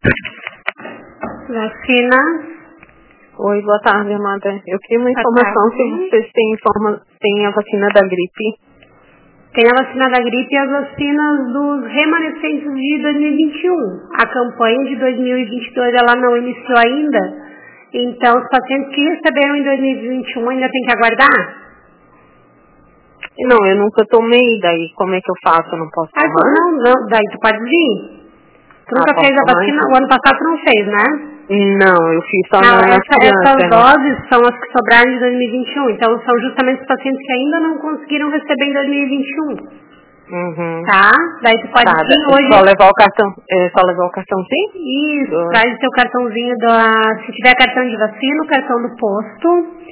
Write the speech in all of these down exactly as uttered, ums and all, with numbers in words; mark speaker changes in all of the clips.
Speaker 1: Vacina.
Speaker 2: Oi, boa tarde, amada. Eu queria uma informação se vocês têm, informa têm a vacina da gripe.
Speaker 1: Tem a vacina da gripe e as vacinas dos remanescentes de dois mil e vinte e um. A campanha de dois mil e vinte e dois ela não iniciou ainda. Então, os pacientes que receberam em dois mil e vinte e um ainda tem que aguardar?
Speaker 2: Não, eu nunca tomei, daí como é que eu faço? Eu não posso
Speaker 1: ah,
Speaker 2: tomar?
Speaker 1: Não, não, daí tu pode vir. Tu nunca
Speaker 2: ah,
Speaker 1: fez a vacina?
Speaker 2: Então.
Speaker 1: O ano passado tu não fez, né?
Speaker 2: Não, eu fiz só
Speaker 1: não,
Speaker 2: na, na
Speaker 1: essa,
Speaker 2: criança,
Speaker 1: essas
Speaker 2: né?
Speaker 1: doses são as que sobraram de dois mil e vinte e um. Então, são justamente os pacientes que ainda não conseguiram receber em dois mil e vinte e um.
Speaker 2: Uhum.
Speaker 1: Tá? Daí tu pode
Speaker 2: tá,
Speaker 1: vir hoje.
Speaker 2: Só levar o cartão, é, só levar o cartãozinho?
Speaker 1: Isso,
Speaker 2: Do...
Speaker 1: traz o seu cartãozinho da. Se tiver cartão de vacina, o cartão do posto.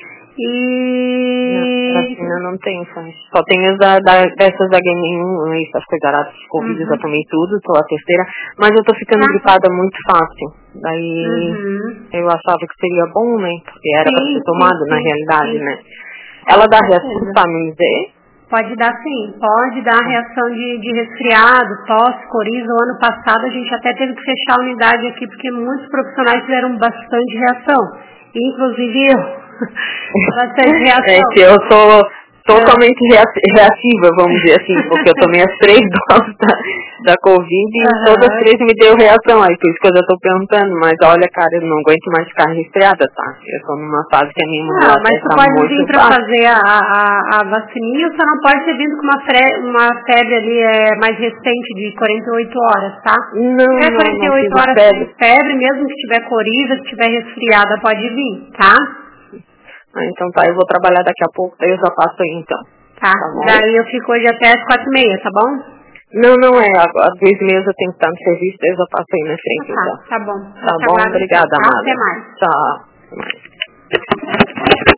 Speaker 1: E.
Speaker 2: Não, vacina não tem, só tem as da, da, dessas da H M um, essas coisas aradas de Covid, uhum. Eu já tomei tudo, tô a terceira, mas eu tô ficando ah. gripada muito fácil. Daí uhum. eu achava que seria bom, né? Porque era sim, pra ser tomado sim, na sim, realidade, sim. né? Ela dá reação, tá me dizer?
Speaker 1: Pode dar sim, pode dar reação de, de resfriado, tosse, coriza. O ano passado a gente até teve que fechar a unidade aqui porque muitos profissionais tiveram bastante reação, inclusive eu. Bastante reação.
Speaker 2: É que eu sou totalmente reativa, vamos dizer assim, porque eu tomei as três doses da, da Covid e uhum. todas as três me deu reação, aí por isso que eu já tô perguntando, mas olha, cara, eu não aguento mais ficar resfriada, tá? Eu tô numa fase que a minha imunidade
Speaker 1: Não, mas tu
Speaker 2: tá
Speaker 1: pode
Speaker 2: muito
Speaker 1: vir pra fazer a, a, a vacininha, só não pode ter vindo com uma, fre, uma febre ali é, mais recente de quarenta e oito horas, tá?
Speaker 2: Não,
Speaker 1: se tiver
Speaker 2: não,
Speaker 1: quarenta e oito
Speaker 2: não
Speaker 1: horas
Speaker 2: febre.
Speaker 1: sem febre, mesmo que tiver coriza, se tiver resfriada, pode vir, tá?
Speaker 2: Ah, então tá, eu vou trabalhar daqui a pouco, daí eu já passo aí então.
Speaker 1: Tá, tá daí eu fico hoje até as quatro e meia, tá bom?
Speaker 2: Não, não é, às duas e meia eu tenho que estar no serviço, daí eu já passo aí na frente.
Speaker 1: Ah, tá,
Speaker 2: então.
Speaker 1: tá bom.
Speaker 2: Tá bom, obrigada,
Speaker 1: tá,
Speaker 2: amada.
Speaker 1: até mais.
Speaker 2: Tchau. Até mais.